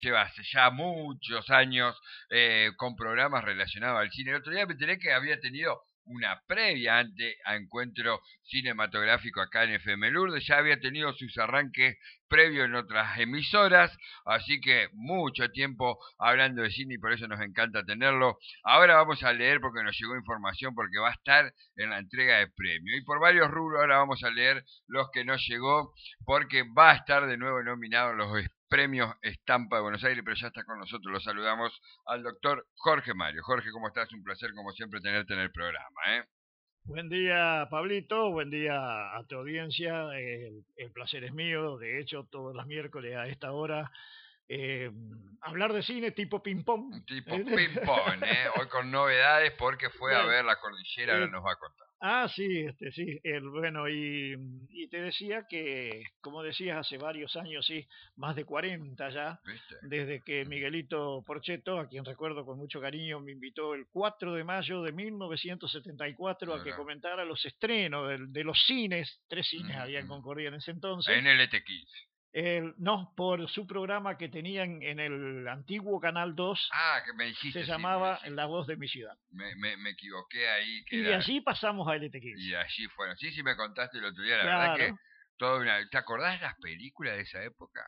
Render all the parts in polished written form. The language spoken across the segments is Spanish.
lleva hace ya muchos años con programas relacionados al cine. El otro día me enteré que había tenido una previa ante a encuentro cinematográfico acá en FM Lourdes, ya había tenido sus arranques previo en otras emisoras, así que mucho tiempo hablando de cine y por eso nos encanta tenerlo. Ahora vamos a leer porque nos llegó información porque va a estar en la entrega de premio y por varios rubros ahora vamos a leer los que nos llegó porque va a estar de nuevo nominado en los premios Estampa de Buenos Aires, pero ya está con nosotros. Lo saludamos al doctor Jorge Mario. Jorge, ¿cómo estás? Un placer, como siempre, tenerte en el programa. Buen día, Pablito. Buen día a tu audiencia. El placer es mío. De hecho, todos los miércoles a esta hora, eh, hablar de cine tipo ping-pong. Un tipo ping-pong, Hoy con novedades porque fue a Bueno, ver la cordillera, ahora eh, nos va a contar. sí, sí. Bueno, y te decía que, como decías, hace varios años, sí, más de 40 ya, ¿Viste? desde que Miguelito Porchetto, a quien recuerdo con mucho cariño, me invitó el 4 de mayo de 1974 a que Claro. comentara los estrenos de los cines. Tres cines Ujú, había en ujú. Concordia en ese En entonces. el ET15. No, por su programa que tenían en el antiguo Canal 2, Ah, que me se dijiste, sí, me llamaba dijiste. La Voz de mi Ciudad. Me equivoqué ahí, que Y de era. allí pasamos a Y LT15. allí fueron. Sí, sí, me contaste el otro día, la verdad que Claro. toda una. ¿Te acordás de las películas de esa época?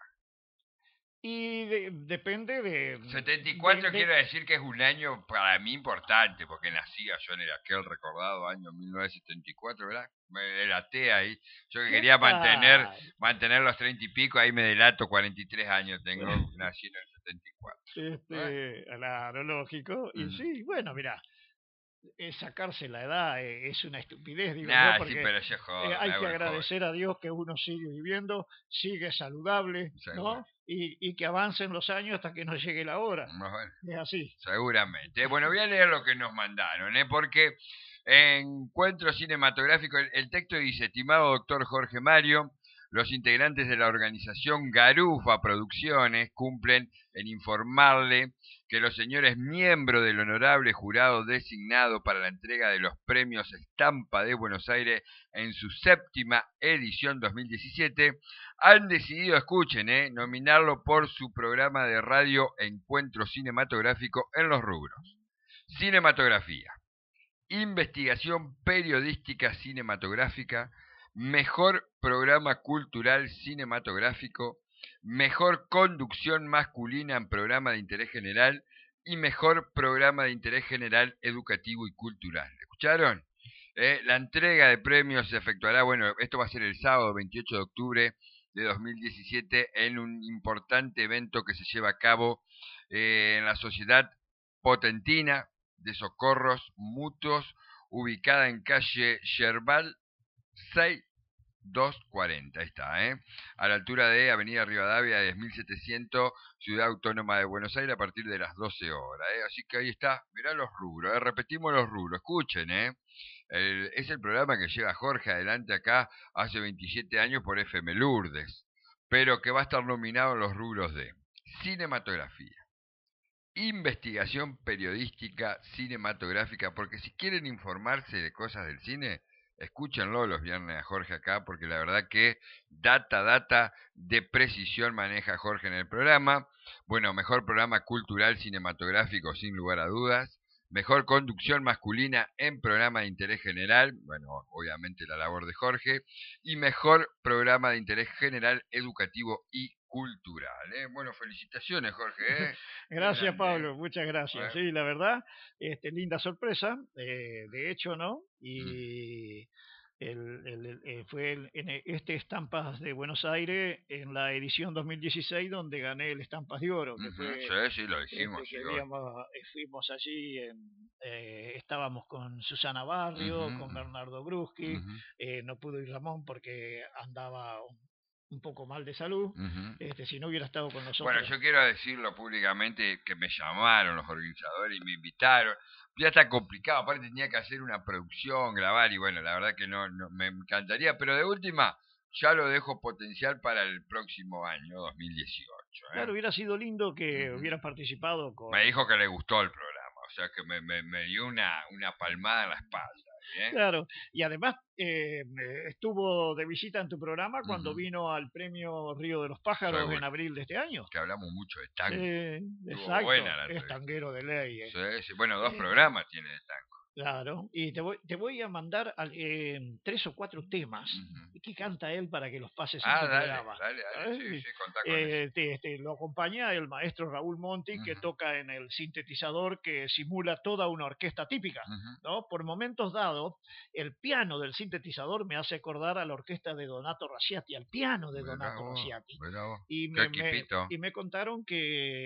Y depende 74 quiero decir que es un año para mí importante, porque nacía yo en aquel recordado año 1974, ¿verdad? Me delaté ahí. Yo que ¿Qué quería tal? mantener los 30 y pico, ahí me delato, 43 años tengo, nací en el 74. ¿Eh? Claro, lógico. Y Ujú. sí, bueno, mira, sacarse la edad es una estupidez, digo yo, Nah, sí, porque pero yo joven, hay que hago el joven, agradecer a Dios que uno sigue viviendo, sigue saludable, seguro. ¿no? Y que avancen los años hasta que nos llegue la hora. Bueno, Es así. seguramente. Bueno, voy a leer lo que nos mandaron, porque encuentro cinematográfico, el texto dice, estimado doctor Jorge Mario, los integrantes de la organización Garufa Producciones cumplen en informarle que los señores miembros del honorable jurado designado para la entrega de los premios Estampa de Buenos Aires en su séptima edición 2017 han decidido, escuchen, nominarlo por su programa de radio Encuentro Cinematográfico en los rubros. Cinematografía, investigación periodística cinematográfica, mejor programa cultural cinematográfico, mejor conducción masculina en programa de interés general y mejor programa de interés general educativo y cultural. ¿Escucharon? La entrega de premios se efectuará, bueno, esto va a ser el sábado 28 de octubre de 2017 en un importante evento que se lleva a cabo en la Sociedad Potentina de Socorros Mutuos, ubicada en calle Yerbal 6240, ahí está, a la altura de Avenida Rivadavia 10700, Ciudad Autónoma de Buenos Aires, a partir de las 12 horas, así que ahí está, mirá los rubros, repetimos los rubros, escuchen, es el programa que lleva Jorge adelante acá hace 27 años por FM Lourdes, pero que va a estar nominado en los rubros de cinematografía, investigación periodística cinematográfica, porque si quieren informarse de cosas del cine, escúchenlo los viernes a Jorge acá, porque la verdad que data de precisión maneja Jorge en el programa. Bueno, mejor programa cultural cinematográfico sin lugar a dudas. Mejor conducción masculina en programa de interés general, bueno, obviamente la labor de Jorge, y mejor programa de interés general educativo y cultural. Bueno, felicitaciones, Jorge. Qué Gracias, grande, Pablo, muchas gracias. ¿eh? Sí, la verdad, linda sorpresa, de hecho, ¿no? Mm. Y fue este Estampas de Buenos Aires en la edición 2016 donde gané el Estampas de Oro, que Ujú, fue sí, sí, lo dijimos, sí, que hoy. fuimos allí, estábamos con Susana Ujú, Barrio, con Bernardo Bruschi, ujú, no pudo ir Ramón porque andaba un poco mal de salud, ujú. si no hubiera estado con Bueno, nosotros. yo quiero decirlo públicamente que me llamaron los organizadores y me invitaron. Ya está complicado, aparte tenía que hacer una producción, grabar y bueno, la verdad que no me encantaría, pero de última ya lo dejo potencial para el próximo año, 2018, Claro, hubiera sido lindo que Ujú. hubiera participado Me con... dijo que le gustó el programa, o sea que me dio una palmada en la espalda. bien. Claro, y además estuvo de visita en tu programa cuando vino al premio Río de los Pájaros en Seguro. abril de este año. Que hablamos mucho de Sí, tango. Estuvo buena exacto, la es entrevista. tanguero de ley. Sí, sí. Bueno, 2 Eh, programas tiene de tango. Claro, y te voy a mandar 3 o 4 temas Ujú. que canta él para que los pases en Ah, tu dale, programa. dale, dale. ¿Sabes? Sí, sí, contá con eso. Lo acompaña el maestro Raúl Monti, que Ujú, toca en el sintetizador que simula toda una orquesta típica. ujú. ¿No? Por momentos dados, el piano del sintetizador me hace acordar a la orquesta de Donato Rasciati, al piano de Mirá Donato vos, Rasciati. mirá vos. Y Qué me, equipito. y me contaron que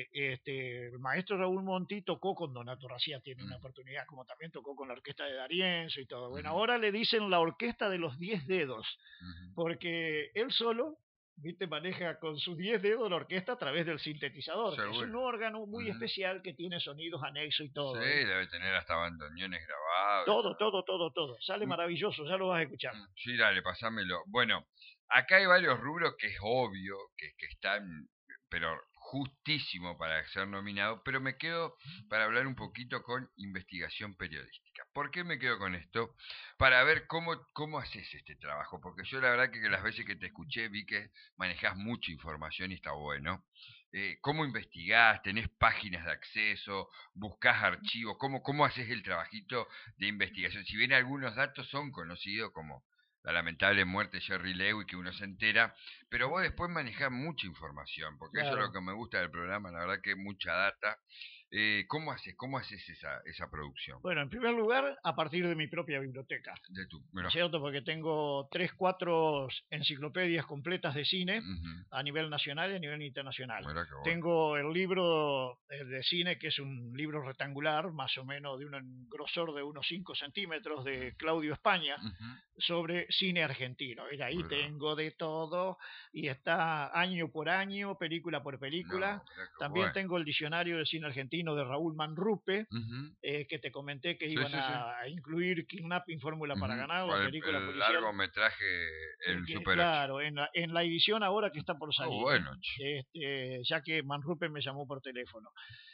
el maestro Raúl Monti tocó con Donato Rasciati en una Mm, oportunidad, como también tocó con la orquesta de D'Arienzo y todo. Bueno, ujú, ahora le dicen la orquesta de los 10 dedos, ujú. porque él solo, viste, maneja con sus 10 dedos la orquesta a través del sintetizador, que es un Seguro. órgano muy Ujú. especial que tiene sonidos anexos y Sí, todo. debe tener hasta bandoneones grabados y Todo, todo. todo, todo, todo. Sale Mm, maravilloso, ya lo vas a escuchar. Sí, dale, pasámelo. Bueno, acá hay varios rubros que es obvio que están, pero justísimo para ser nominado, pero me quedo para hablar un poquito con investigación periodística. ¿Por qué me quedo con esto? Para ver cómo haces este trabajo, porque yo la verdad que las veces que te escuché vi que manejás mucha información y está bueno. ¿Cómo investigás? ¿Tenés páginas de acceso? ¿Buscás archivos? ¿Cómo haces el trabajito de investigación? Si bien algunos datos son conocidos como la lamentable muerte de Jerry Lewis que uno se entera, pero vos después manejás mucha información, porque eso es lo Claro. que me gusta del programa, la verdad que mucha data. ¿Cómo haces esa producción Bueno, en primer lugar, a partir de mi propia biblioteca. de tu, ¿No es mira, cierto? Porque tengo 3, 4 enciclopedias completas de cine ujú, a nivel nacional y a nivel internacional. mira qué bueno, Tengo el libro de cine, que es un libro rectangular, más o menos de un grosor de unos 5 centímetros, de Claudio España, ujú, sobre cine argentino. Y de ahí mira, tengo de todo y está año por año, película por película. no, mira qué También bueno, tengo el diccionario de cine argentino de Raúl Manrupe, ujú, que te comenté que sí, iban sí, sí, a incluir Kidnapping Fórmula para ujú, ganar, la película el policial. largometraje en Super 8, Claro, en la edición ahora que está por qué salir, bueno, che. ya que Manrupe me llamó por teléfono.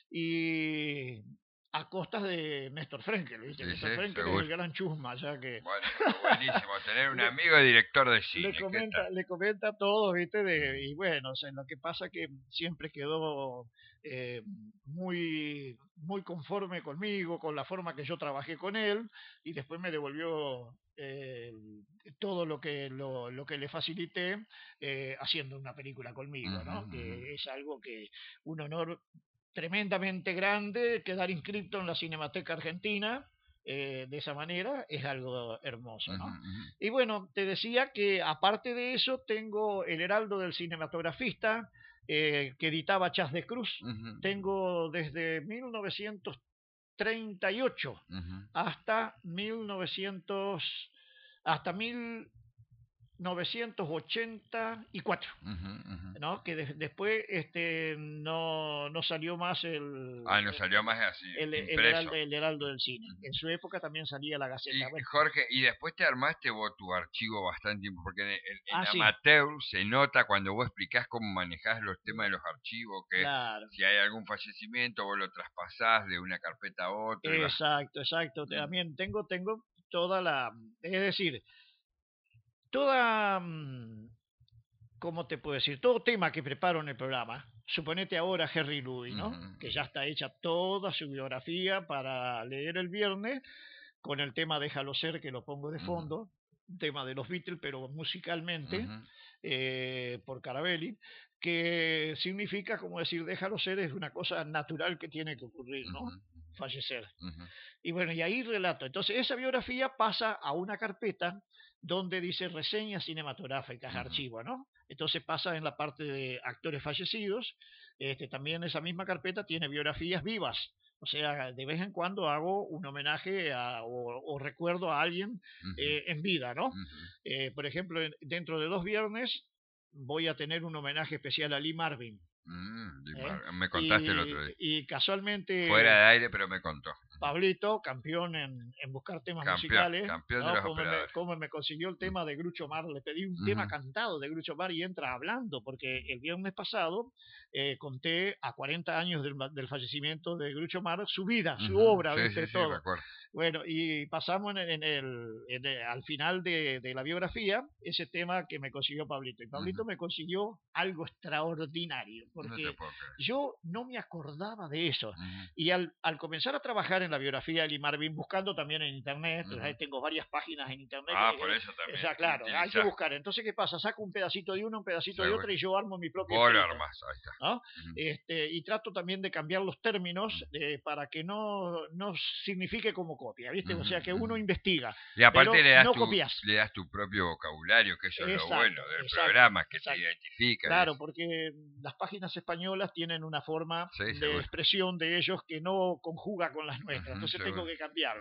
Y a costas de Néstor Frenkel, ¿viste? Sí, Néstor sí, Frenkel es el seguro. gran chusma, ya que Bueno, pero buenísimo tener un le, amigo director de le cine, ¿qué tal? comenta, le comenta todo, ¿viste? Mm, Y bueno, o sea, lo que pasa que siempre quedó eh, muy, muy conforme conmigo, con la forma que yo trabajé con él, y después me devolvió todo lo que le facilité haciendo una película conmigo, ujú, ¿no? ujú, Que es algo que un honor tremendamente grande quedar inscrito en la Cinemateca Argentina. De esa manera es algo hermoso, ujú, ¿no? ujú, Y bueno, te decía que aparte de eso tengo el Heraldo del Cinematografista, que editaba Chas de Cruz. ujú, Tengo desde 1938 ujú, hasta 1900, hasta 1984, ujú, ujú. ¿no? Que después no salió más Ah, no salió más así, impreso. el Heraldo del Cine. En su época también salía la Y Gaceta. Bueno, Jorge, y después te armaste vos tu archivo bastante, porque en sí, amateur se nota cuando vos explicás cómo manejás los temas de los archivos, que claro. si hay algún fallecimiento vos lo traspasás de una carpeta a otra y vas. Exacto, exacto. Mm, También tengo toda es decir, toda, ¿cómo te puedo decir? Todo tema que preparo en el programa. Suponete ahora Jerry Louis, ujú, ¿no? Que ya ujú, está hecha toda su biografía para leer el viernes, con el tema Déjalo ser, que lo pongo de ujú, fondo, un tema de los Beatles, pero musicalmente, ujú, por Carabelli, que significa, como decir, déjalo ser, es una cosa natural que tiene que ocurrir, ujú, ¿no? Fallecer. ujú, Y bueno, y ahí relato. Entonces, esa biografía pasa a una carpeta donde dice reseñas cinematográficas, ujú, archivo, ¿no? Entonces pasa en la parte de actores fallecidos. También esa misma carpeta tiene biografías vivas. O sea, de vez en cuando hago un homenaje o recuerdo a alguien ujú, en vida, ¿no? ujú. Por ejemplo, dentro de 2 viernes voy a tener un homenaje especial a Lee Marvin. ¿Eh? Me contaste el otro día. Y Fuera casualmente de aire, pero me contó. Pablito, campeón en buscar temas musicales, campeón de ¿no? los operadores. Cómo me consiguió el tema de Groucho Marx. Le pedí un tema cantado de Groucho Marx y entra hablando, porque el viernes pasado conté a 40 años del fallecimiento de Groucho Marx su vida, su obra, Sí, ¿viste? sí, Todo. me acuerdo. Bueno, y pasamos al final de la biografía ese tema que me consiguió Pablito. Y Pablito me consiguió algo extraordinario, No porque te puedo creer. yo no me acordaba de eso. Y al comenzar a trabajar en la biografía de Lee Marvin, buscando también en internet, tengo varias páginas en internet. Por eso también. O sea, claro, hay que buscar. Entonces, ¿qué pasa? Saco un pedacito de uno, un pedacito de otro y yo armo mi propio Vos lo escrito, armás, ahí está. ¿no? Y trato también de cambiar los términos para que no signifique como copia, ¿viste? O sea, que uno investiga. Y aparte pero copias. le das tu propio vocabulario, que eso es lo bueno del exacto, programa, que te identifica. Claro, porque las páginas españolas tienen una forma de expresión de ellos que no conjuga con las nuestras, entonces tengo que cambiar.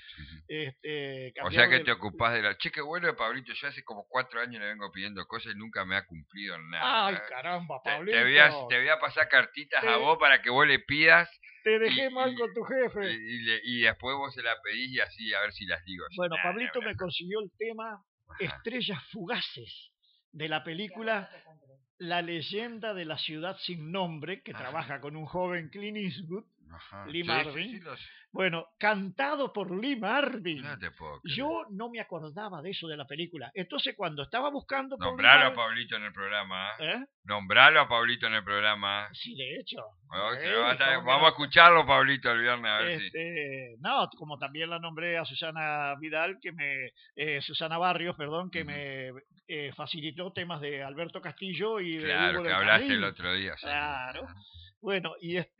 O sea que te ocupás de la... Che, qué bueno, Pablito, yo hace como 4 años le vengo pidiendo cosas y nunca me ha cumplido nada. Ay, caramba, Pablito. Te voy a pasar cartitas a vos para que vos le pidas. Te dejé mal con tu jefe. Y después vos se la pedís y así a ver si las digo. Bueno, Pablito me consiguió el tema Estrellas Fugaces de la película La leyenda de la ciudad sin nombre, que trabaja con un joven Clint Eastwood, Lee Marvin. Bueno, cantado por Lee Marvin. No te puedo creer. Yo no me acordaba de eso de la película. Entonces, cuando estaba buscando... Nombralo a Pablito en el programa. Nombralo a Pablito en el programa. Sí, de hecho. Vamos a escucharlo, Pablito, el viernes, a ver si... No, como también la nombré a Susana Vidal, Susana Barrios, perdón, que me facilitó temas de Alberto Castillo y de Claro, Hugo que del hablaste Carril. el otro día. Sí. Claro. Bueno,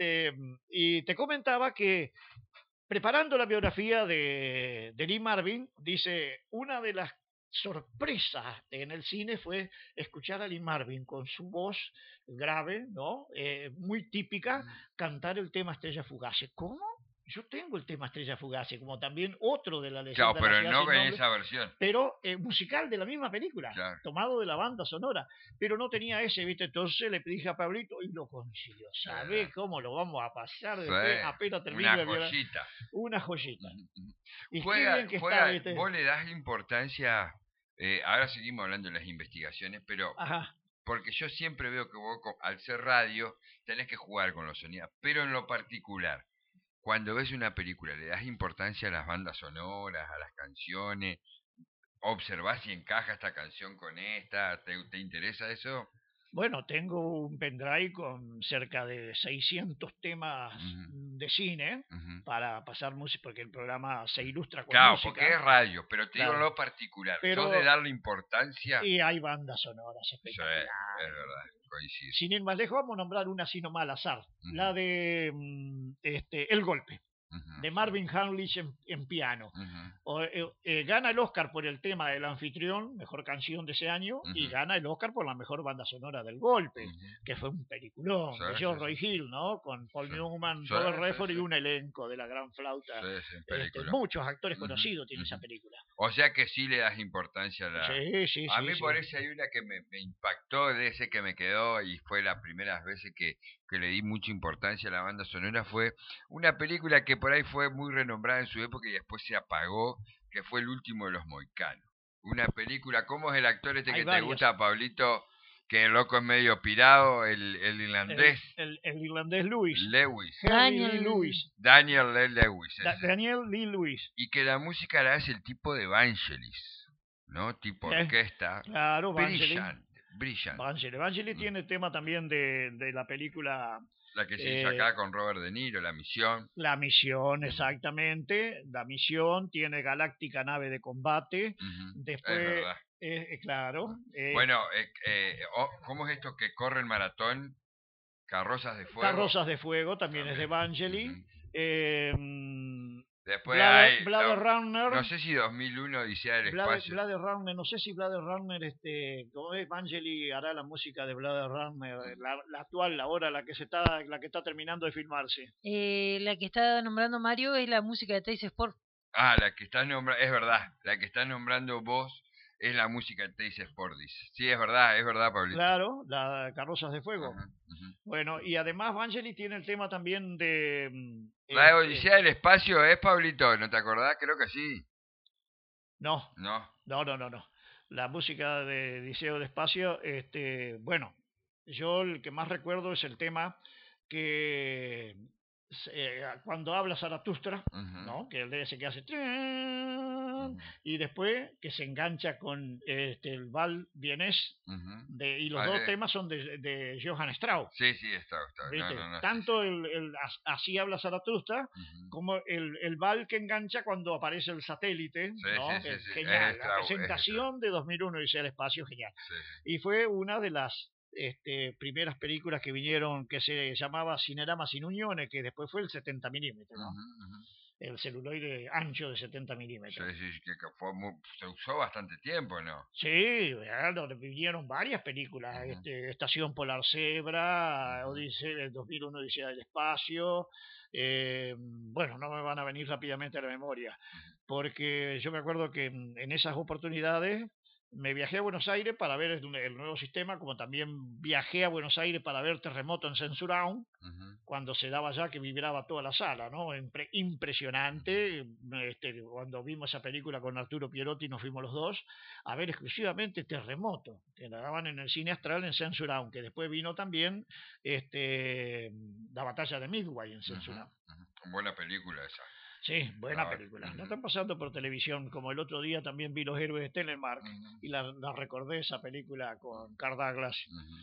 y te comentaba que preparando la biografía de Lee Marvin, dice, una de las sorpresas en el cine fue escuchar a Lee Marvin con su voz grave, ¿no? Muy típica, cantar el tema Estrella Fugaces. ¿Cómo? Yo tengo el tema Estrella Fugaces, como también otro de la leyenda. Claro, pero no con esa versión. Pero musical de la misma película, tomado de la banda sonora. Pero no tenía ese, ¿viste? Entonces le dije a Pablito y lo consiguió. ¿Sabés cómo lo vamos a pasar después? Apenas termina una joyita. Y vos le das importancia... ahora seguimos hablando de las investigaciones, pero... Porque yo siempre veo que vos, al ser radio, tenés que jugar con los sonidos. Pero en lo particular... Cuando ves una película, ¿le das importancia a las bandas sonoras, a las canciones? ¿Observás si encaja esta canción con esta? ¿Te interesa eso? Bueno, tengo un pendrive con cerca de 600 temas de cine para pasar música, porque el programa se ilustra con música. Claro, porque es radio, pero te digo en lo particular. ¿Sos de darle importancia? Y hay bandas sonoras espectaculares. Sí, es verdad. Coincido. Sin ir más lejos, vamos a nombrar una así nomás al azar. La de El Golpe, de Marvin Hamlisch en piano. Gana el Oscar por el tema del anfitrión, mejor canción de ese año, y gana el Oscar por la mejor banda sonora del Golpe, que fue un peliculón de George Roy Hill, ¿no? Con Paul Newman, Robert Redford y un elenco de la gran flauta. Muchos actores conocidos tiene esa película. O sea que sí le das importancia a la... Sí. A mí por eso hay una que me impactó de ese que me quedó y fue las primeras veces que le di mucha importancia a la banda sonora. Fue una película que por ahí fue muy renombrada en su época y después se apagó, que fue El último de los mohicanos. Una película, ¿cómo es el actor que te gusta, Pablito? Que el loco es medio pirado, el irlandés. El irlandés Lewis. Daniel Lewis. Daniel Lee Lewis. Y que la música la hace el tipo de Vangelis, ¿no? Tipo orquesta. Claro, Brillante. Vangelis tiene tema también de la película... La que se hizo acá con Robert De Niro, La Misión. La Misión, exactamente. La Misión tiene Galáctica Nave de Combate. Después... Es verdad. Claro. Bueno, ¿cómo es esto que corre el maratón? Carrozas de Fuego. Carrozas de Fuego también es de Vangelis. Después hay... Blade Runner. No sé si 2001 Odisea del Espacio. Blade Runner, no sé si Blade Runner, como es, Vangelis hará la música de Blade Runner, la actual, ahora la que está terminando de filmarse. La que está nombrando Mario es la música de Trace Sport. La que estás nombrando, es verdad, la que estás nombrando vos es la música de Teis Spordis. Sí, es verdad, Pablito. Claro, la Carrozas de Fuego. Ajá, ujú. Bueno, y además Vangelis tiene el tema también de... La Odisea del Espacio es, Pablito, ¿no te acordás? Creo que sí. No, No. no. La música de Odiseo del Espacio, bueno, yo el que más recuerdo es el tema que cuando habla Zaratustra, Ujú, ¿no? Que el de ese que hace ujú, y después que se engancha con el Val Vienés ujú. y los Ah, dos temas son de Johann Strauss. sí, está. ¿Viste? No, sí, Tanto así habla Zaratustra Ujú. como el Val que engancha cuando aparece el satélite, ¿no? Que es Sí. Es genial, la Strauss, presentación de 2001 dice el espacio, genial. Sí. Y fue una de las primeras películas que vinieron que se llamaba Cinerama sin uniones, que después fue el 70 milímetros, ¿no? Ujú, ujú. El celuloide ancho de 70 milímetros. Sí, que se usó bastante tiempo, ¿no? Sí, donde vinieron varias películas, Ujú, Estación Polar Zebra, ujú, Odisea, 2001 Odisea del Espacio, bueno, no me van a venir rápidamente a la memoria, ujú, porque yo me acuerdo que en esas oportunidades me viajé a Buenos Aires para ver el nuevo sistema, como también viajé a Buenos Aires para ver Terremoto en Censurón, ujú, cuando se daba ya que vibraba toda la sala, ¿no? ujú. Impresionante. Cuando vimos esa película con Arturo Pierotti, nos fuimos los dos a ver exclusivamente Terremoto, que la daban en el cine astral en Censura, aunque después vino también la batalla de Midway en Ujú, Censura. ujú. Buena película esa. Sí, buena Ah, película. La ujú, están pasando por televisión, como el otro día también vi Los Héroes de Telemark ujú, y la recordé esa película con Carl Douglas ujú,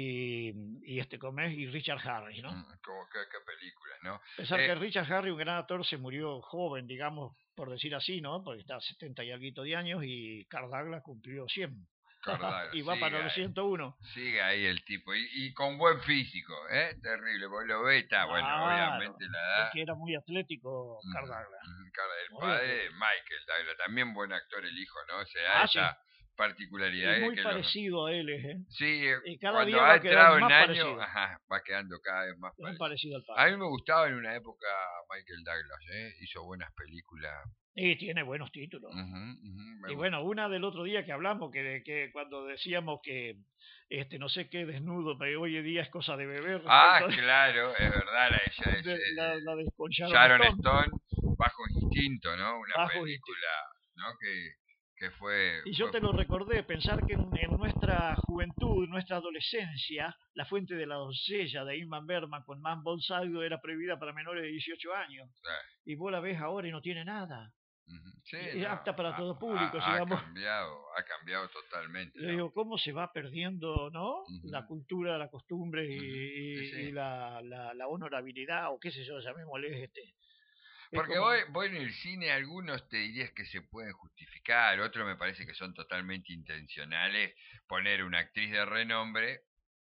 y Richard Harris, ¿no? Como qué película, ¿no? Pensar que Richard Harris, un gran actor, se murió joven, digamos, por decir así, ¿no? Porque está a 70 y algo de años y Carl Douglas cumplió 100. Cardano, Y va para los 101. sigue ahí el tipo. Y con buen físico, ¿eh? Terrible, vos lo ves, está, bueno, Claro. obviamente la Es edad. que era muy atlético Carl Douglas. El Muy padre de atlético. Michael Douglas, también buen actor el hijo, ¿no? O sea, Ah, sí. esa particularidad Y muy que los... parecido a él, ¿eh? Sí, Y cada cuando día ha va a quedar entrado en más año, parecido. ajá, va quedando cada vez más Más parecido. parecido al A padre. mí me gustaba en una época Michael Douglas, ¿eh? Hizo buenas películas. Y tiene buenos títulos. Me Y gusta. bueno, una del otro día que hablamos, que cuando decíamos que no sé qué desnudo, pero hoy en día es cosa de beber Ah, respecto claro, es verdad, ella es la de con Sharon Sharon Stone, Stone, Bajo Instinto, ¿no? Una Bajo película, Instinto. ¿no? Que fue, Y yo te lo recordé, pensar que en nuestra juventud, nuestra adolescencia, La Fuente de la Doncella de Ingmar Bergman con Man Bonsaldo era prohibida para menores de 18 años. Y vos la ves ahora y no tiene nada. sí, Es no, apta para todo público, digamos. ha cambiado totalmente, Yo ¿no? digo, ¿cómo se va perdiendo, no? La Ujú, cultura, la costumbre sí. y la honorabilidad, o qué sé yo, llamémosle Es Porque como, voy en el cine, algunos te dirías que se pueden justificar, otros me parece que son totalmente intencionales poner una actriz de renombre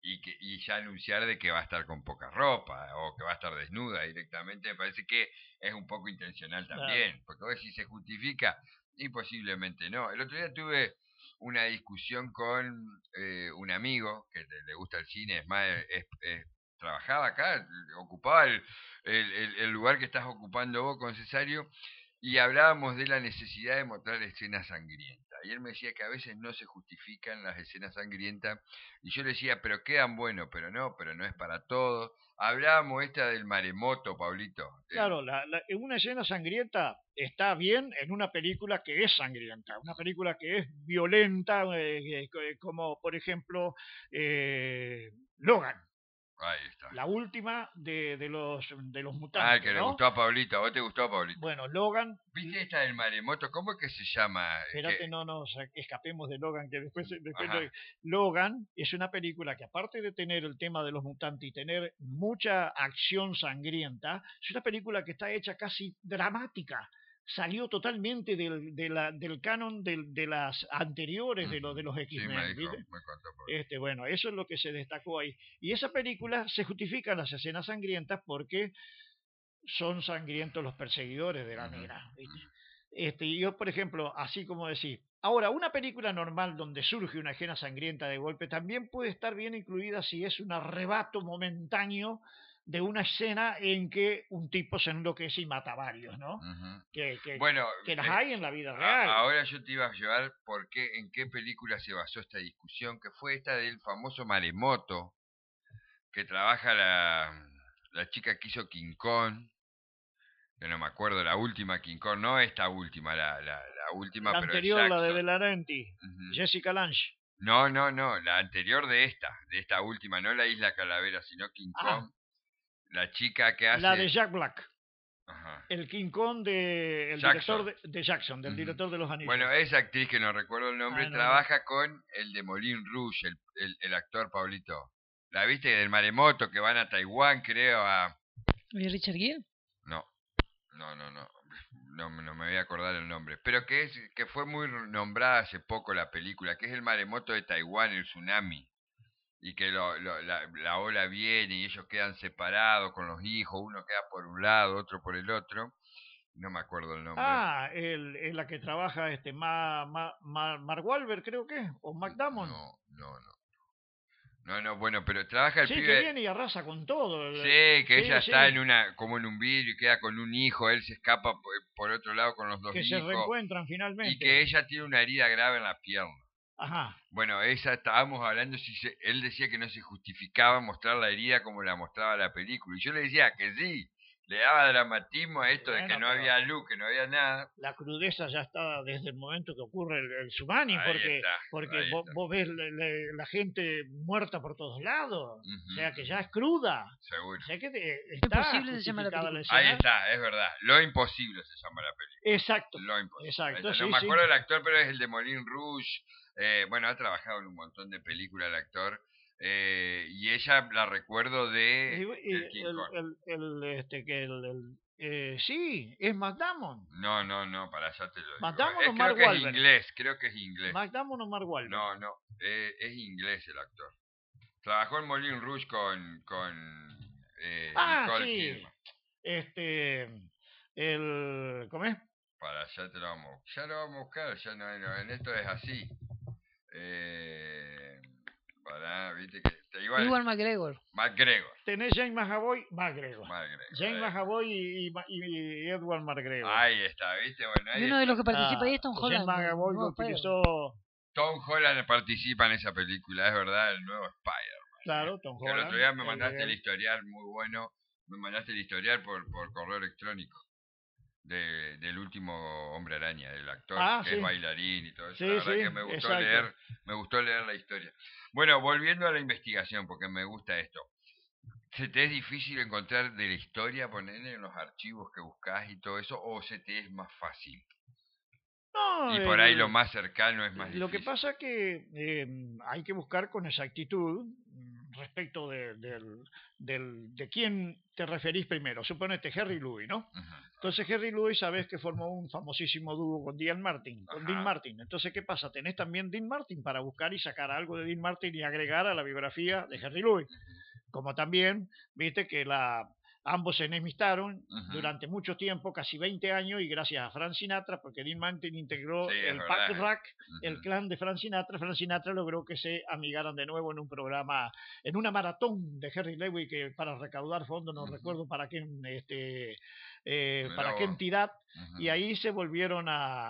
y ya anunciar de que va a estar con poca ropa o que va a estar desnuda directamente, me parece que es un poco intencional claro, también, porque si se justifica y posiblemente no. El otro día tuve una discusión con un amigo que le gusta el cine, es más, trabajaba acá, ocupaba el lugar que estás ocupando vos con Cesario, y hablábamos de la necesidad de mostrar escenas sangrientas. Y él me decía que a veces no se justifican las escenas sangrientas, y yo le decía, pero quedan buenos, pero no es para todos. Hablábamos esta del maremoto, Pablito. claro, en una escena sangrienta está bien en una película que es sangrienta, una película que es violenta, como por ejemplo Logan, Ahí está. la última de los Ah, el que mutantes, le ¿no? gustó a Pablito, a vos te gustó a Pablito. Bueno, Logan, ¿Viste esta del maremoto? ¿Cómo es que se llama? espérate, no nos escapemos de Logan, que después Ajá. Logan es una película que aparte de tener el tema de los mutantes y tener mucha acción sangrienta, es una película que está hecha casi dramática. Salió totalmente del canon de las anteriores de los Sí, me X-Men, dijo, ¿viste? me contó Pablito. Bueno, eso es lo que se destacó ahí. Y esa película se justifica en las escenas sangrientas porque son sangrientos los perseguidores de la Ujú, negra. ¿Viste? ujú. Y yo, por ejemplo, así como decir, ahora, una película normal donde surge una escena sangrienta de golpe también puede estar bien incluida si es un arrebato momentáneo de una escena en que un tipo se enloquece y mata a varios, ¿no? Ujú. Que Bueno, las hay en la vida real. ahora yo te iba a llevar en qué película se basó esta discusión, que fue esta del famoso Maremoto, que trabaja la chica que hizo King Kong, que no me acuerdo, la última King Kong, no esta última, la última, La pero de anterior, la de Jackson. De Laurenti, Ujú. Jessica Lange. No, la anterior de esta última, no la Isla Calavera, sino King Ah, Kong, la chica que la de hace... Jack Black. Ajá. El King Kong el Jackson. director de Jackson, del Ujú. director de Los Anillos. Bueno, esa actriz que no recuerdo el nombre Ah, no. trabaja con el de Moulin Rouge, el actor Pablito. ¿La viste? Del Maremoto, que van a Taiwán, creo, a... ¿Y Richard Gere? No, no me voy a acordar el nombre. Pero que fue muy nombrada hace poco la película, que es el maremoto de Taiwán, el tsunami. Y que la ola viene y ellos quedan separados con los hijos, uno queda por un lado, otro por el otro. No me acuerdo el nombre. Ah, la que trabaja Mark Wahlberg, creo que, o Mac Damon. No, bueno, pero trabaja el Sí, que pibe. viene y arrasa con todo. Sí, que ella sí. está como en un vidrio y queda con un hijo, él se escapa por otro lado con los dos Que se hijos. reencuentran finalmente. Y que ella tiene una herida grave en la pierna. Ajá. Bueno, esa estábamos hablando, él decía que no se justificaba mostrar la herida como la mostraba la película. Y yo le decía que sí, le daba dramatismo a esto de que no había luz, que no había nada. La crudeza ya está desde el momento que ocurre el tsunami, Ahí porque está. vos ves la gente muerta por todos lados. Ujú, O sea que ya es cruda. seguro. O sea que está Imposible se llama la justificada película. escena. Ahí está, es verdad. Lo imposible se llama la película. Exacto. Lo imposible. Exacto, No sí, me acuerdo el actor, pero es el de Moulin Rouge. Bueno, ha trabajado en un montón de películas el actor. Y ella la recuerdo de el King Kong. Sí, es Mac Damon. No, para allá te lo digo. Mac Damon o Creo Mark que es Wahlberg. inglés, creo que es inglés. Mac Damon o Mark Wahlberg. No, es inglés el actor. Trabajó en Moulin Rouge con Nicole sí. Kidman. ¿Cómo es? Para allá te lo vamos. Ya lo vamos a buscar, ya no, en esto es así. Viste que Igual McGregor. McGregor. Tenés James McAvoy, McGregor. James McAvoy y Edward McGregor. Ahí está, ¿viste? Bueno, ahí y uno de los que participa ahí es Tom Holland. James McAvoy lo utilizó. Tom Holland participa en esa película, es verdad, el nuevo Spider-Man. Claro, Tom Holland. Que el otro día me mandaste el historial muy bueno. Me mandaste el historial por correo electrónico. Del último Hombre Araña, del actor que es bailarín y todo eso. La verdad que me gustó leer la historia. Bueno, volviendo a la investigación, porque me gusta esto. ¿Se te es difícil encontrar de la historia, ponerle en los archivos que buscas y todo eso, o se te es más fácil? No, y por ahí lo más cercano es más difícil. Lo que pasa que hay que buscar con exactitud respecto de quién te referís primero. Suponete Jerry Louis, ¿no? Entonces Jerry Louis sabes que formó un famosísimo dúo con Dean Martin. Entonces, ¿qué pasa? Tenés también Dean Martin para buscar y sacar algo de Dean Martin y agregar a la biografía de Jerry Louis. Como también, viste que ambos se enemistaron durante mucho tiempo, casi 20 años, y gracias a Frank Sinatra, porque Dean Martin integró el Pack Rack, el clan de Frank Sinatra logró que se amigaran de nuevo en un programa, en una maratón de Jerry Lewis, que para recaudar fondos, no recuerdo para qué, para qué entidad, y ahí se volvieron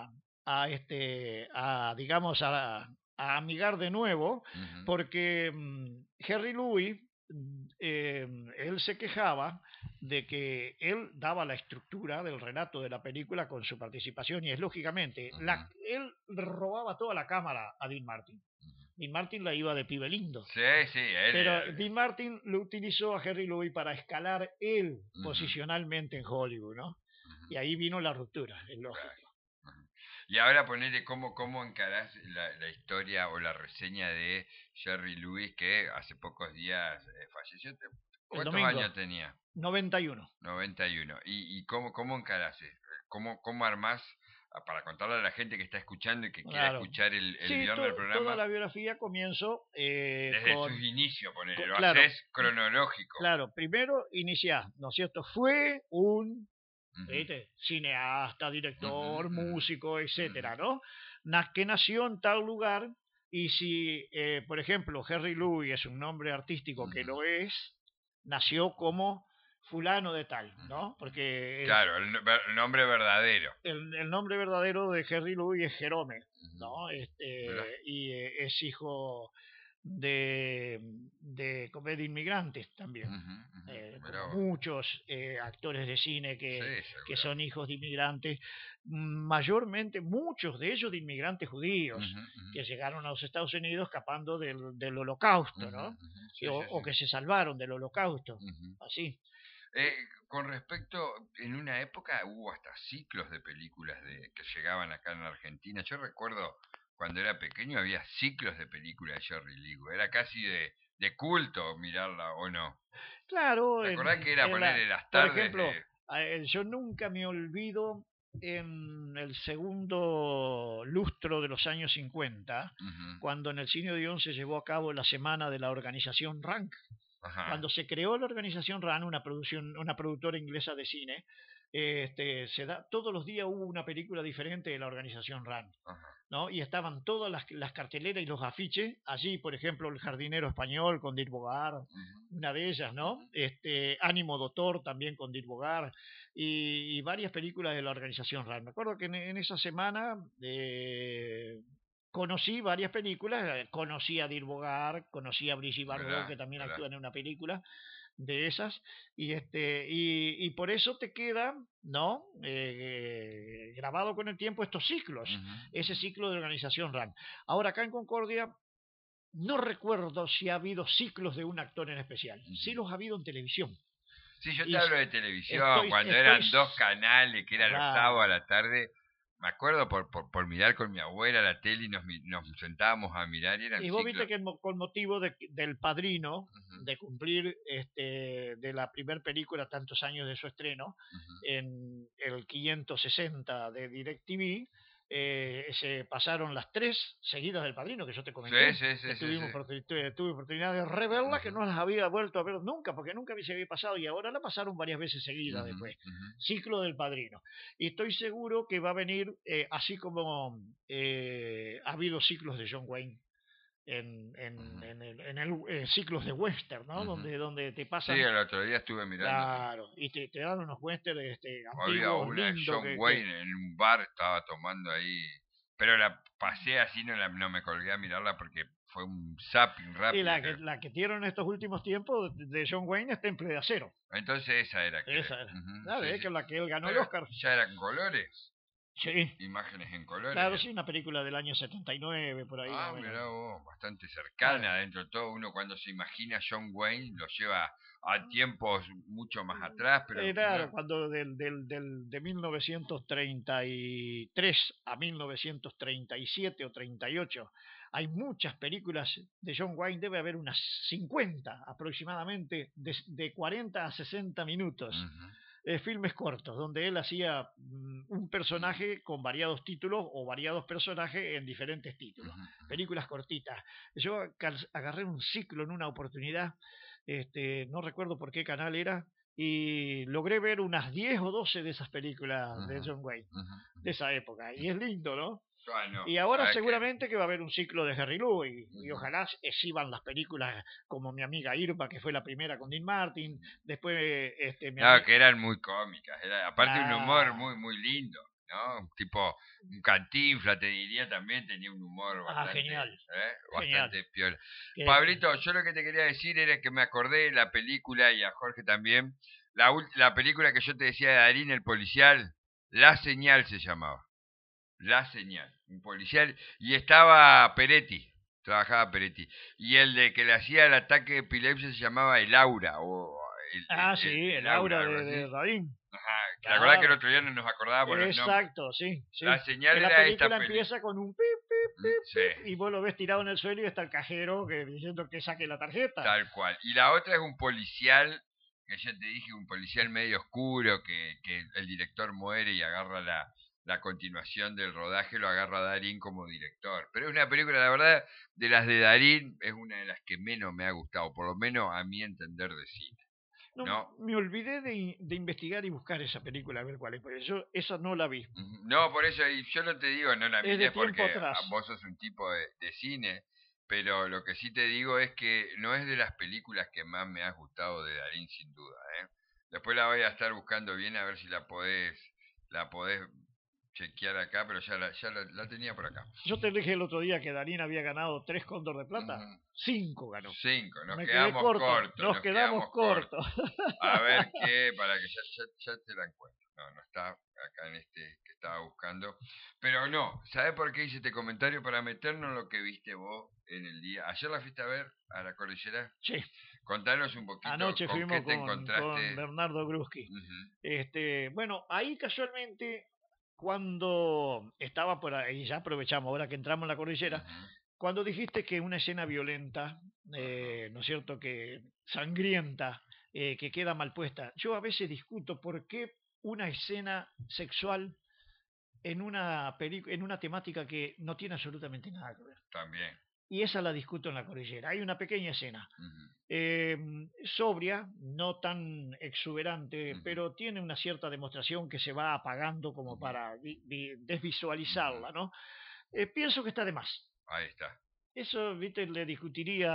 digamos, a amigar de nuevo, porque Jerry Lewis, él se quejaba de que él daba la estructura del relato de la película con su participación, y es lógicamente, él robaba toda la cámara a Dean Martin. Dean Martin la iba de pibe lindo. Pero Dean Martin lo utilizó a Jerry Lewis para escalar él posicionalmente en Hollywood, ¿no? Y ahí vino la ruptura, es lógico. Y ahora ponele cómo encarás la historia o la reseña de Jerry Lewis, que hace pocos días falleció. ¿Cuántos años tenía? 91. 91. ¿Y cómo encarás? ¿Cómo armás, para contarle a la gente que está escuchando y que quiera escuchar el guión del programa? Toda la biografía comienzo desde sus inicios, ponele, lo claro, haces cronológico. Claro, primero iniciás, ¿no es cierto? Fue un cineasta, director, músico, etcétera, ¿no? Que nació en tal lugar, y si, por ejemplo, Jerry Lewis es un nombre artístico, que lo es, nació como fulano de tal, ¿no? Porque claro, el nombre verdadero. El nombre verdadero de Henry Louis es Jerome, ¿no? Mirá. Y es hijo de comer inmigrantes también. Como muchos actores de cine que son hijos de inmigrantes, mayormente muchos de ellos de inmigrantes judíos que llegaron a los Estados Unidos escapando del holocausto, ¿no? O que se salvaron del holocausto, así. Con respecto, en una época hubo hasta ciclos de películas que llegaban acá en Argentina. Yo recuerdo cuando era pequeño había ciclos de películas de Jerry Lee Lewis. Era casi de culto mirarla, ¿o no? Claro. ¿Te acordás que era ponerle las tardes? Por ejemplo, yo nunca me olvido en el segundo lustro de los años 50, cuando en el Cine Odeón se llevó a cabo la semana de la organización RANC. Cuando se creó la organización RAN, una productora inglesa de cine, todos los días hubo una película diferente de la organización RAN, ¿no? Y estaban todas las carteleras y los afiches allí, por ejemplo, El jardinero español con Dirk Bogarde, una de ellas, ¿no? Ánimo Doctor también con Dirk Bogarde, y varias películas de la organización RAN. Me acuerdo que en esa semana conocí varias películas, conocí a Dirk Bogarde, conocí a Brigitte Bardot, que también actúa en una película de esas, y por eso te queda, ¿no? Grabado con el tiempo estos ciclos, ese ciclo de organización RAN. Ahora acá en Concordia no recuerdo si ha habido ciclos de un actor en especial, sí los ha habido en televisión. Sí, yo te hablo de televisión, cuando eran 2 canales, que era los sábados a la tarde. Me acuerdo por mirar con mi abuela la tele y nos sentábamos a mirar y eran y vos ciclos. viste que con motivo del Padrino, de cumplir de la primer película tantos años de su estreno, en el 560 de DirecTV, se pasaron las 3 seguidas del Padrino que yo te comenté. Tuve oportunidad de reverlas, que no las había vuelto a ver nunca, porque nunca se había pasado, y ahora la pasaron varias veces seguidas después. Ciclo del Padrino. Y estoy seguro que va a venir, así como ha habido ciclos de John Wayne en el ciclos de western, ¿no? Donde te pasan. Sí, el otro día estuve mirando. Claro, y te dan unos westerns había antiguos, una lindos. John Wayne en un bar, estaba tomando ahí, pero la pasé así, no me colgué a mirarla porque fue un zapping rápido. Y la que dieron en estos últimos tiempos de John Wayne es Temple de Acero. Entonces esa era. Esa era. ¿Sabes? Que la que él ganó el Oscar. ¿Ya eran colores? Sí. Imágenes en colores. Claro, sí, una película del año 79, por ahí. Mirá vos, bastante cercana dentro de todo. Uno cuando se imagina John Wayne lo lleva a tiempos mucho más atrás. Pero claro, cuando de 1933 a 1937 o 38 hay muchas películas de John Wayne, debe haber unas 50 aproximadamente, de 40 a 60 minutos. Filmes cortos, donde él hacía un personaje con variados títulos o variados personajes en diferentes títulos. Películas cortitas. Yo agarré un ciclo en una oportunidad, no recuerdo por qué canal era, y logré ver unas 10 o 12 de esas películas de John Wayne, de esa época. Y es lindo, ¿no? Bueno, y ahora seguramente que va a haber un ciclo de Harry Louis, y ojalá exhiban las películas como Mi amiga Irma, que fue la primera con Dean Martin, después que eran muy cómicas, aparte un humor muy muy lindo, ¿no? Tipo un Cantinflas, te diría, también tenía un humor bastante, genial, bastante piola. Pablito, yo lo que te quería decir era que me acordé de la película, y a Jorge también, la película que yo te decía de Darín, el policial, La Señal se llamaba. La Señal, un policial, y estaba Peretti, trabajaba Peretti, y el de que le hacía el ataque de epilepsia se llamaba El Aura, el Aura de Darín. La verdad que el otro día no nos acordábamos. Exacto, sí. La Señal que era la película esta empieza con un pip, y vos lo ves tirado en el suelo y está el cajero diciendo que saque la tarjeta. Tal cual. Y la otra es un policial, que ya te dije, un policial medio oscuro, que el director muere y agarra la continuación del rodaje, lo agarra Darín como director. Pero es una película, la verdad, de las de Darín, es una de las que menos me ha gustado, por lo menos a mi entender de cine. No, me olvidé de investigar y buscar esa película, a ver cuál es, porque yo esa no la vi. No, por eso, y yo no te digo, no la miré porque atrás. vos sos un tipo de cine, pero lo que sí te digo es que no es de las películas que más me ha gustado de Darín, sin duda, ¿eh? Después la voy a estar buscando bien a ver si la podés chequear acá, pero la tenía por acá. Yo te dije el otro día que Darín había ganado 3 Cóndor de Plata. Ujú. 5 ganó. 5, nos Me quedé quedamos corto. cortos. Nos quedamos cortos. A ver qué, para que ya te la encuentro. No está acá en este que estaba buscando. Pero no, ¿sabes por qué hice este comentario? Para meternos en lo que viste vos en el día. ¿Ayer la fuiste a ver a la cordillera? Sí. Contanos un poquito Anoche con fuimos qué te con encontraste. Bernardo Gruski. Ujú, Bueno, ahí casualmente, cuando estaba por ahí, ya aprovechamos, ahora que entramos en la cordillera, ujú, cuando dijiste que una escena violenta, ¿no es cierto?, que sangrienta, que queda mal puesta, yo a veces discuto por qué una escena sexual en una temática que no tiene absolutamente nada que ver. también. Y esa la discuto en la cordillera. Hay una pequeña escena, Ujú, eh, sobria, no tan exuberante, ujú, pero tiene una cierta demostración que se va apagando como ujú, para ujú. desvisualizarla, ¿no? Pienso que está de más. Ahí está. Eso, viste, le discutiría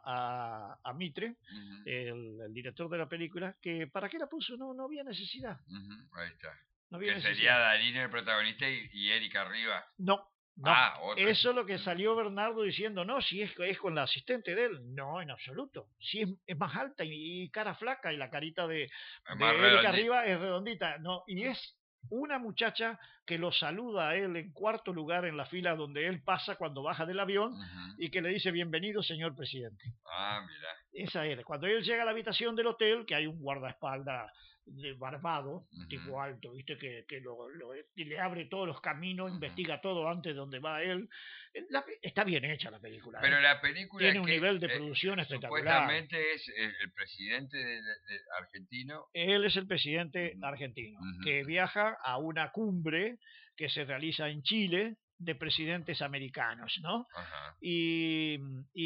a Mitre, Ujú, el director de la película, que para qué la puso, no había necesidad, ujú, ahí está. no había Que sería necesidad. Darín el protagonista y Erika arriba. No, no. Ah, otro. Eso es lo que salió Bernardo diciendo, no, si es con la asistente de él. No, en absoluto. Si es más alta y cara flaca y la carita Es más de Erika redondito. arriba es redondita. No, y es una muchacha que lo saluda a él en cuarto lugar en la fila donde él pasa cuando baja del avión Ujú. y que le dice bienvenido, señor presidente. Ah, mira. Esa es. Cuando él llega a la habitación del hotel, que hay un guardaespaldas barbado, Ujú. tipo alto, ¿viste? Y le abre todos los caminos, Ujú. investiga todo antes de donde va él. Está bien hecha la película, ¿eh? Pero la película Tiene un que nivel de producción espectacular. supuestamente es el presidente de argentino. Él es el presidente Ujú, argentino, ujú, que ujú. viaja a una cumbre que se realiza en Chile de presidentes americanos, ¿no? Ajá. Y,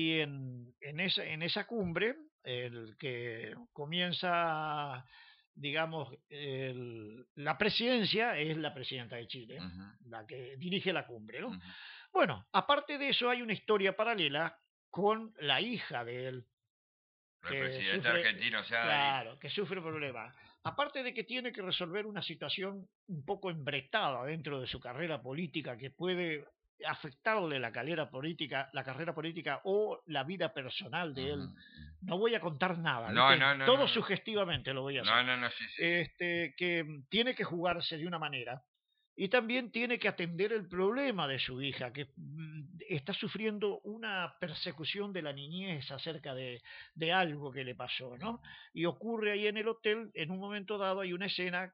en esa cumbre, el que comienza, digamos, la presidencia es la presidenta de Chile, Ujú, la que dirige la cumbre, ¿no? ujú. Bueno, aparte de eso hay una historia paralela con la hija de él, El que presidente sufre, argentino, o sea, Darín. claro, que sufre problemas. Aparte de que tiene que resolver una situación un poco embretada dentro de su carrera política que puede afectarle la carrera política o la vida personal de Ujú, él. ujú. No voy a contar nada, No, ¿viste? no, no, Todo no, no. sugestivamente lo voy a hacer. No, sí, sí, sí. Que tiene que jugarse de una manera y también tiene que atender el problema de su hija, que está sufriendo una persecución de la niñez acerca de algo que le pasó, ¿no? Y ocurre ahí en el hotel, en un momento dado hay una escena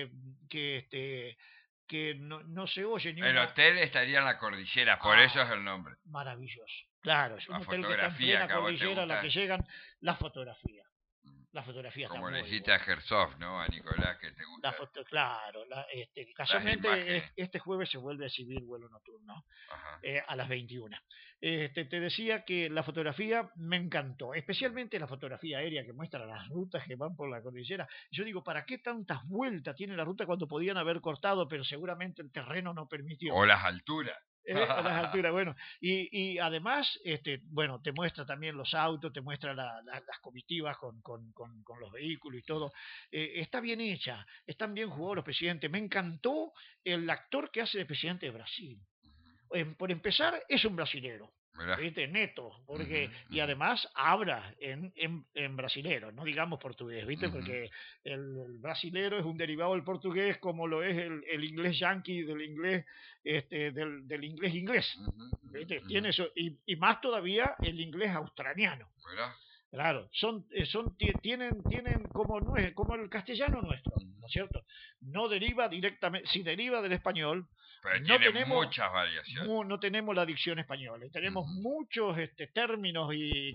que no se oye ni El una hotel estaría en la cordillera, por eso es ah, el nombre. maravilloso. Claro, es un La hotel que está en fotografía plena que a vos te cordillera a la que gusta. llegan las fotografías. La fotografía está Como le muy hiciste a buena. Herzog, ¿no? A Nicolás, que te gusta Claro, las casualmente imágenes. este jueves se vuelve a exhibir vuelo nocturno Ajá. a las 21. Te decía que la fotografía me encantó, especialmente la fotografía aérea que muestra las rutas que van por la cordillera. Yo digo, ¿para qué tantas vueltas tiene la ruta cuando podían haber cortado, pero seguramente el terreno no permitió? O las alturas. A las alturas, bueno, y además, bueno, te muestra también los autos, te muestra las comitivas con los vehículos y todo. Está bien hecha, están bien jugados los presidentes. Me encantó el actor que hace de presidente de Brasil. Por empezar, es un brasilero. Mirá. ¿Viste? Neto, Ujú, y ujú, además habla en brasilero, no digamos portugués, ¿viste? ujú, Porque el brasilero es un derivado del portugués como lo es el inglés yankee del inglés, del inglés inglés, ujú, ujú, ¿viste? ujú. Tiene eso, y más todavía el inglés australiano. Mirá. Claro, tienen como el castellano nuestro, ¿no es Ujú. cierto? No deriva directamente, si deriva del español, Pero no tiene tenemos muchas variaciones. no tenemos la dicción española, y tenemos Ujú. muchos términos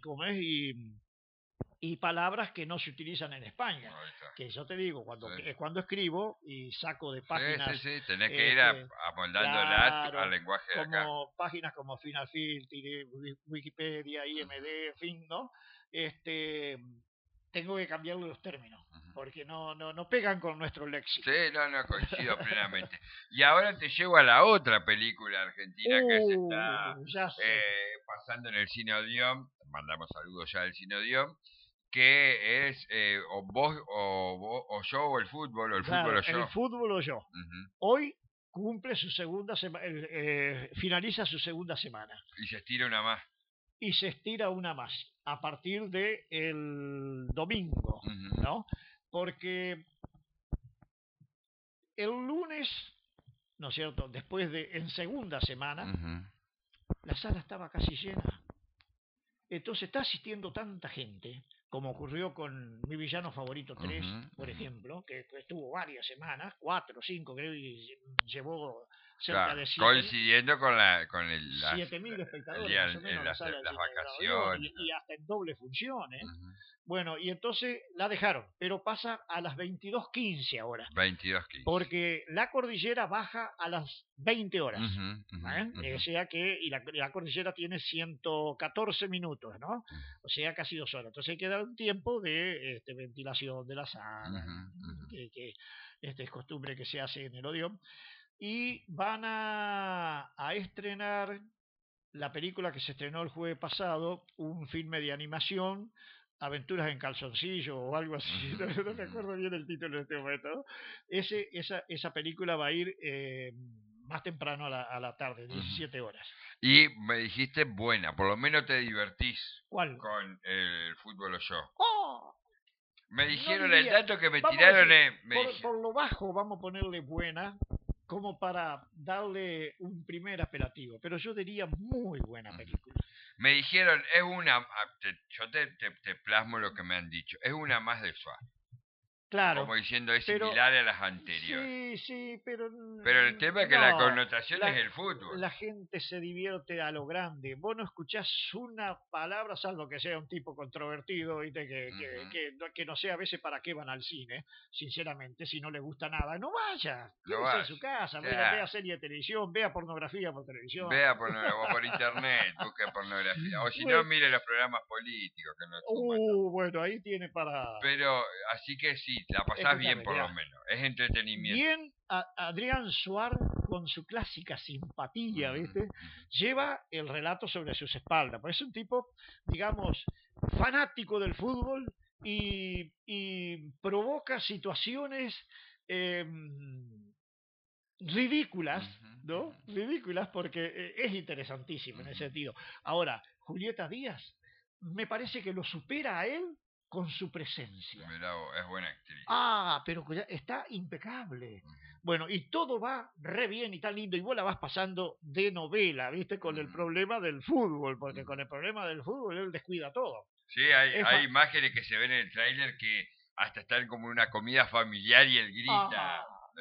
y palabras que no se utilizan en España. Ahí está. Que yo te digo, Sí. cuando escribo y saco de Sí, páginas, sí. Tenés que ir este, amoldándola al claro, lenguaje de acá. como páginas como Final Filter, Wikipedia, Ujú, IMD, en fin, ¿no? Este, tengo que cambiarle los términos. ujú. porque no pegan con nuestro léxico. Sí, no, coincido plenamente. Y ahora te llevo a la otra película argentina que se está Ya sé. pasando en el Cine Odeón, mandamos saludos ya al Cine Odeón, que es vos o yo o el fútbol, o el Claro, fútbol o yo. el fútbol o yo. Ujú. Hoy cumple su segunda semana, finaliza su segunda semana. Y se estira una más. Y se estira una más a partir de el domingo, Ujú. ¿no? Porque el lunes, ¿no es cierto? Después de en segunda semana, la sala estaba casi llena. Entonces está asistiendo tanta gente, como ocurrió con Mi Villano Favorito 3, por ejemplo, que estuvo varias semanas, 4 o 5, creo, y llevó cerca de 7.000. Coincidiendo con las 7.000 espectadores, más o menos, la sala las del vacaciones. y hasta en doble función, ¿eh? Bueno, y entonces la dejaron, pero pasa a las 22:15 ahora. 22:15. Porque la cordillera baja a las 20 horas. O sea que, y la cordillera tiene 114 minutos, ¿no? O sea, casi 2 horas. Entonces hay que dar un tiempo de ventilación de la sala, que es costumbre que se hace en el Odeón. Y van a estrenar la película que se estrenó el jueves pasado, un filme de animación, Aventuras en calzoncillo o algo así, no me acuerdo bien el título en este momento, ¿no? Esa película va a ir más temprano a la tarde, 17 horas. Y me dijiste buena, por lo menos te divertís. ¿Cuál? Con el fútbol o yo. ¡Oh! Me dijeron no diría, el dato que me tiraron por lo bajo vamos a ponerle buena, como para darle un primer apelativo, pero yo diría muy buena película. Me dijeron, es una, yo te plasmo lo que me han dicho, es una más de Suárez. Claro. Como diciendo, es similar a las anteriores. Sí, pero... Pero el tema es que la connotación es el fútbol. La gente se divierte a lo grande. Vos no escuchás una palabra, salvo que sea un tipo controvertido, ¿viste? Que no sé a veces para qué van al cine, sinceramente, si no le gusta nada. No vaya, quédese en su casa, vea serie de televisión, vea pornografía por televisión. Vea pornografía, o por internet, busque pornografía. O si no, mire los programas políticos que no bueno, ahí tiene para... Pero, así que sí, la pasás bien por lo menos. Es entretenimiento. Bien, Adrián Suárez, con su clásica simpatía, ¿viste? Lleva el relato sobre sus espaldas. Pues es un tipo, digamos, fanático del fútbol y provoca situaciones ridículas, ¿no? Ridículas porque es interesantísimo en ese sentido. Ahora, Julieta Díaz, me parece que lo supera a él con su presencia. Mirá, es buena actriz. Pero está impecable. Bueno, y todo va re bien y tan lindo, y vos la vas pasando de novela, ¿viste? Con el problema del fútbol, porque con el problema del fútbol él descuida todo. Sí, hay imágenes que se ven en el tráiler que hasta están como una comida familiar y él grita.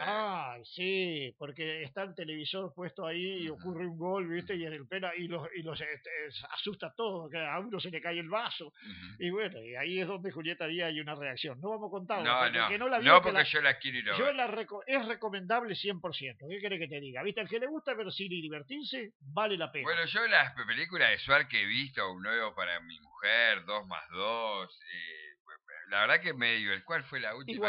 Sí, porque está el televisor puesto ahí y ocurre un gol, ¿viste? Y en el pena y los asusta todo, que a uno se le cae el vaso. Y bueno, y ahí es donde Julieta Díaz hay una reacción. No vamos a contarla, porque no la vio. No, porque yo la quiero ir a ver. Es recomendable 100%. ¿Qué querés que te diga? ¿Viste? Al que le gusta ver cine y divertirse, vale la pena. Bueno, yo las películas de Suárez que he visto, Un nuevo para mi mujer, 2+2, la verdad que me divertí. ¿Cuál fue la última?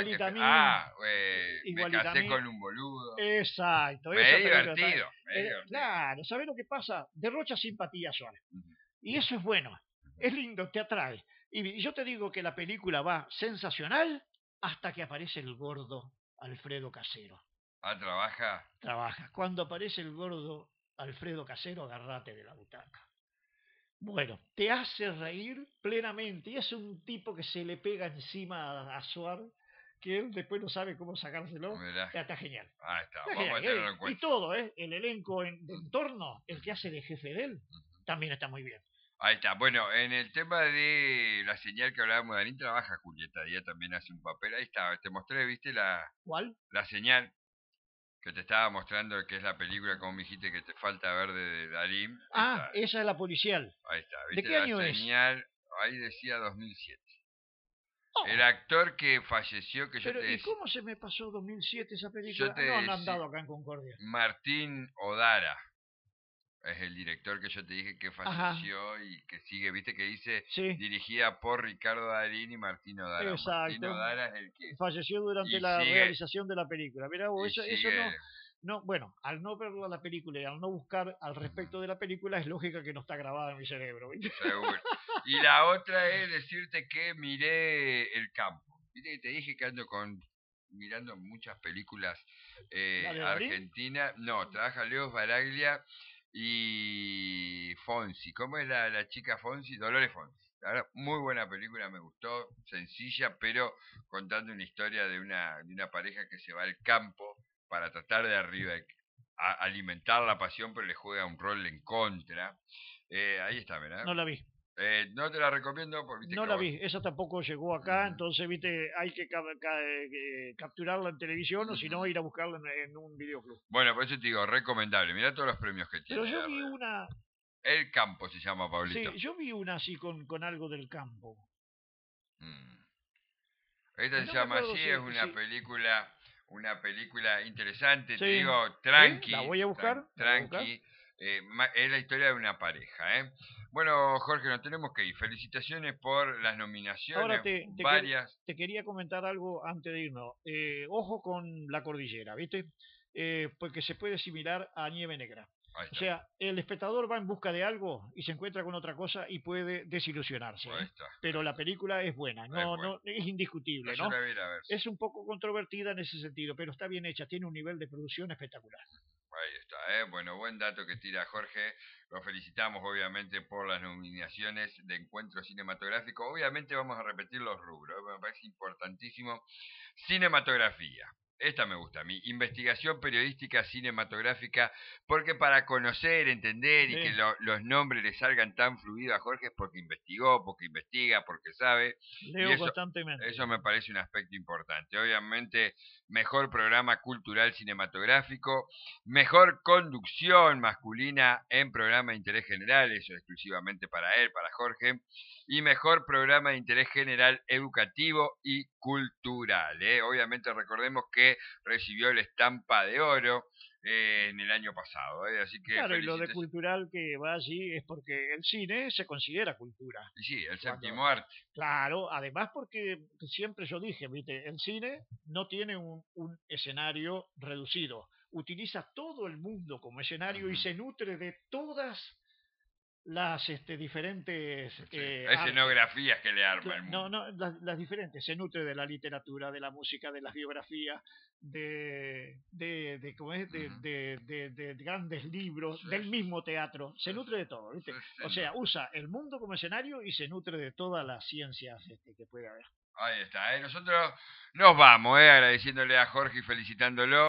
Me casé con un boludo. Exacto. Me he divertido. Claro, ¿sabés lo que pasa? Derrocha simpatía Suárez. Y eso es bueno. Es lindo, te atrae. Y yo te digo que la película va sensacional hasta que aparece el gordo Alfredo Casero. ¿Trabaja? Trabaja. Cuando aparece el gordo Alfredo Casero, agarrate de la butaca. Bueno, te hace reír plenamente. Y es un tipo que se le pega encima a Suárez, que él después no sabe cómo sacárselo. Está genial. Está vamos a tenerlo en cuenta. Y todo, el elenco de entorno, el que hace de jefe de él, también está muy bien. Ahí está. Bueno, en el tema de la señal que hablábamos de Darín, trabaja Julieta Díaz, también hace un papel. Ahí está, te mostré, ¿viste? ¿Cuál? La señal que te estaba mostrando, que es la película, como me dijiste, que te falta ver de Darín. Esa es la policial. Ahí está, ¿viste? ¿De qué año la señal, ahí decía 2007. El actor que falleció, que pero, yo te ¿y cómo se me pasó 2007 esa película? No han dado acá en Concordia. Martín Odara. Es el director que yo te dije que Ajá. falleció y que sigue, viste que dice Sí, dirigida por Ricardo Darín y Martino Dara. Martino exacto. Dara es el que... Falleció durante Y la sigue, realización de la película. Mirá vos, y eso no, sigue... no, bueno, al no ver la película y al no buscar al respecto de la película, es lógica que no está grabada en mi cerebro, ¿viste? Seguro. Y la otra es decirte que miré El Campo. Viste que te dije que ando mirando muchas películas ¿La de Darín? argentinas. No, trabaja Leo Baraglia y Fonsi. ¿Cómo es la chica Fonsi? Dolores Fonsi. La verdad, muy buena película, me gustó, sencilla, pero contando una historia de una pareja que se va al campo para tratar de arriba alimentar la pasión, pero le juega un rol en contra. Ahí está, ¿verdad? No la vi. No te la recomiendo porque viste No que la vi, esa tampoco llegó acá, Ujú, entonces, viste, hay que capturarla en televisión o si no ujú. ir a buscarla en un videoclub. Bueno, por eso te digo, recomendable. Mirá todos los premios que Pero tiene. yo vi una, El Campo se llama, Pablito. sí, yo vi una así con algo del campo. Mm. Esta se No me llama acuerdo así, es si, una película interesante, te sí, digo, ¿sí? La voy a buscar, la voy a buscar. tranqui. Es la historia de una pareja, ¿eh? Bueno, Jorge, nos tenemos que ir. Felicitaciones por las Ahora nominaciones, te varias. te quería comentar algo antes de irnos. Ojo con la cordillera, ¿viste? Porque se puede asimilar a nieve negra. Ahí O está, sea, el espectador va en busca de algo y se encuentra con otra cosa y puede desilusionarse, ahí ¿eh? está. Pero la película es buena, Es no, bueno. no, es No, indiscutible, yo ¿no? la voy a ir a ver. Es un poco controvertida en ese sentido, pero está bien hecha, tiene un nivel de producción espectacular. Ahí está, ¿eh? Bueno, buen dato que tira Jorge. Lo felicitamos obviamente por las nominaciones de Encuentro Cinematográfico. Obviamente vamos a repetir los rubros, me parece importantísimo. Cinematografía. Esta me gusta a mí. Investigación periodística cinematográfica, porque para conocer, entender y que Sí, los nombres le salgan tan fluidos a Jorge es porque investigó, porque investiga, porque sabe. Y leo constantemente. eso me parece un aspecto importante. Obviamente, mejor programa cultural cinematográfico, mejor conducción masculina en programa de interés general, eso exclusivamente para él, para Jorge, y mejor programa de interés general educativo y cultural. Obviamente recordemos que recibió la estampa de oro en el año pasado, así que Claro, y lo de felicitaciones. cultural que va allí es porque el cine se considera cultura. Y sí, el Cuando, séptimo arte. claro, además porque siempre yo dije, viste, el cine no tiene un escenario reducido, utiliza todo el mundo como escenario y Ujú. se nutre de todas las diferentes Sí. artes. Escenografías que le arma el No, mundo. no, las diferentes, se nutre de la literatura, de la música, de las biografías, ¿cómo es? Ujú. De grandes libros, Sí, del mismo teatro, sí, se nutre de todo, sí, ¿viste? O señor. sea, usa el mundo como escenario y se nutre de todas las ciencias que puede haber. Ahí está, Nosotros nos vamos, agradeciéndole a Jorge y felicitándolo.